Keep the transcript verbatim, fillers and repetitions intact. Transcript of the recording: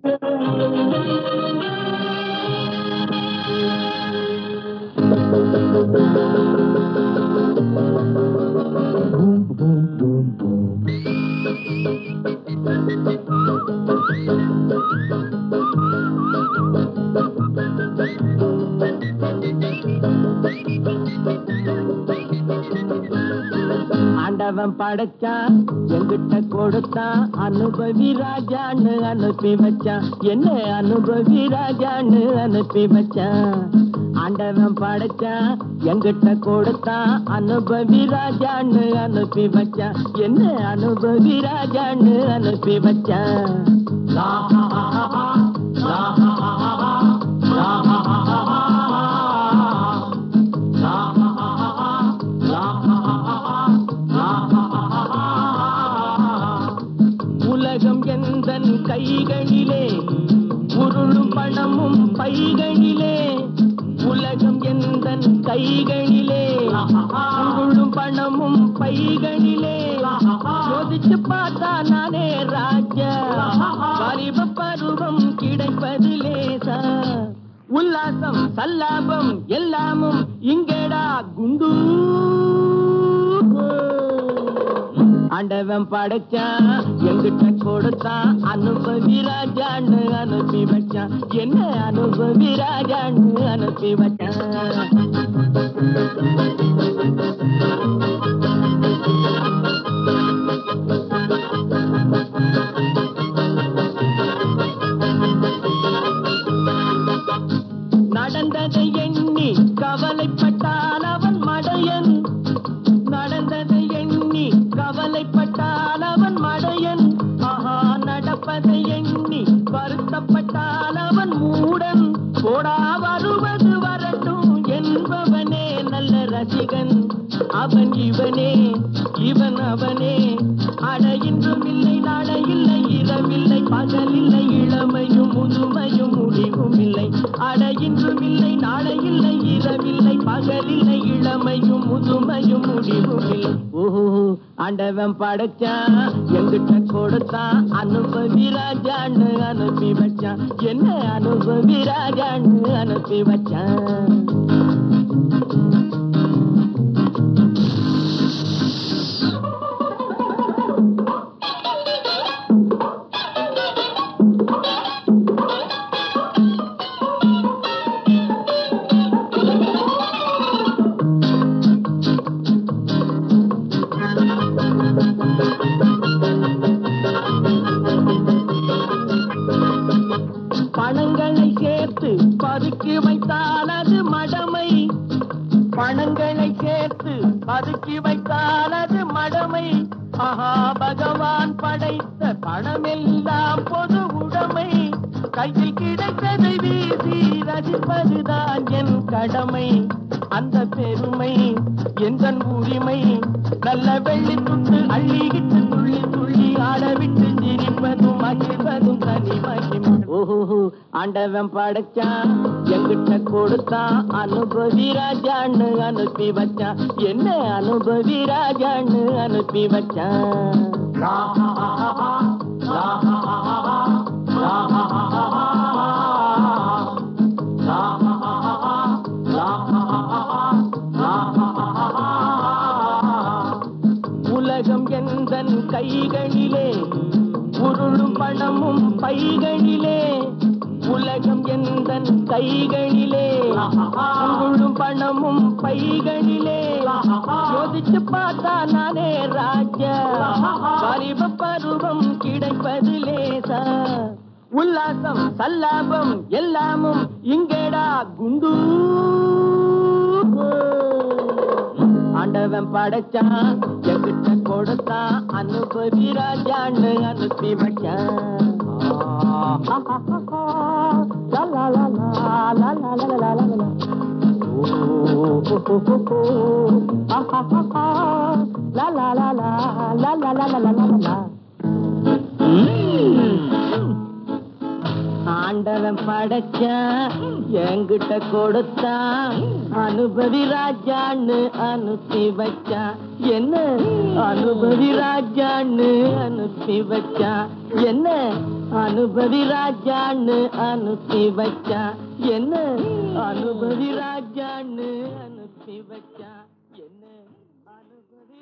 ஆண்டவன் படைச்சான் எங்கிட்ட கொடுத்தான் அனுபவி ராஜான்னு அனுப்பி வச்சான் என்ன அனுபவி ராஜான்னு அனுப்பி வச்சான் ஆண்டவன் படைச்சான் எங்கிட்ட கொடுத்தான் அனுபவி ராஜான்னு அனுப்பி வச்சான் என்ன அனுபவி ராஜான்னு அனுப்பி வச்சான் உலகம் எந்தன் கைகளிலே உருளும் பணமும் பைகளிலே உலகம் எந்தன் கைகளிலே உருளும் பணமும் பைகளிலே சோதிச்சு பார்த்தா நானே ராஜா வாலிப பருவம் கிடைப்பது லேசா உல்லாசம் சல்லாபம் எல்லாமும் இங்கேடா குண்டு ஆண்டவன் படைச்சான் எங்கிட்ட கொடுத்தான் அனுபவி ராஜான்னு அனுப்பி வச்சான் என்ன அனுபவி ராஜான்னு அனுப்பி வச்சான் நடந்ததை எண்ணி கவலைப்பட்டான் அவன் மடையன் நடந்ததை எண்ணி கவலைப்பட்டான் அவன் மடையன் ஆஹா நடப்பதை எண்ணி வருத்தப்பட்டான் அவன் மூடன் போடா வருவது வரட்டும் என்பவனே நல்ல ரசிகன் அவன் இவனே இவன் அவனே அட இன்றும் இல்லை நாளை இல்லை இரவில்லை பகலில்லை இளமையும் முதுமையும் முடிவும் இல்லை அட இன்றும் இல்லை நாளை இல்லை இரவில்லை பகலில்லை இளமையும் முதுமையும் முடிவும் இல்லை ஓஹோ ஆண்டவன் படைச்சான் எங்கிட்ட கொடுத்தான் அனுபவி ராஜான்னு அனுப்பி வச்சான் என்ன அனுபவி ராஜான்னு அனுப்பி வச்சான் பணங்களை சேர்த்து பதுக்கி வைத்தால் அது மடமை பணங்களை சேர்த்து பதுக்கி வைத்தால் அது மடமை ஆஹா பகவான் படைத்த பணமெல்லாம் பொது உடைமை கையில் கிடைத்ததை வீசி ரசிப்பதுதான் என் கடமை அந்த பெருமை எந்தன் உரிமை நல்ல வெள்ளி துண்டு அள்ளிக்கிட்டு துள்ளி துள்ளி ஆடவிட்டு சிரிப்பதும் மகிழ்வதும் தனி மகிமை ஓஹோ ஆண்டவன் படைச்சான் எங்கிட்ட கொடுத்தான் அனுபவி ராஜான்னு அனுப்பி வச்சான் என்ன அனுபவி ராஜான்னு அனுப்பி வச்சான் உலகம் எந்தன் கைகளிலே உருளும் பணமும் பைகளிலே உலகம் எந்தன் கைகளிலே உருளும் பணமும் பைகளிலே சோதிச்சு பார்த்தா நானே ராஜா வாலிப பருவம் கிடைப்பது லேசா உல்லாசம் சல்லாபம் எல்லாமும் இங்கேடா குண்டு ஆண்டவன் படைச்சான் எங்கிட்ட கொடுத்தான் அனுபவி ராஜான்னு அனுப்பி வச்சான் ஆண்டவன் படைச்சான் எங்கிட்ட கொடுத்தான் அனுபவி ராஜான்னு அனுப்பி வச்சான் என்ன அனுபவி ராஜான்னு அனுப்பி வச்சான் என்ன அனுபவி ராஜான்னு அனுப்பி வச்சான் என்ன அனுபவி ராஜான்னு அனுப்பி வச்சான் என்ன அனுபவி